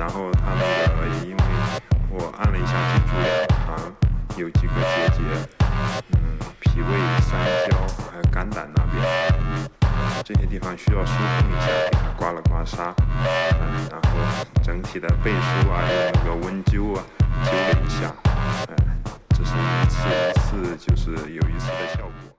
然后它那个因为我按了一下脊柱两旁有几个结节，脾胃、三焦还有肝胆那边，这些地方需要疏通一下，给它刮了刮痧，然后整体的背书啊，用那个温灸啊灸了一下，这是一次就是有一次的效果。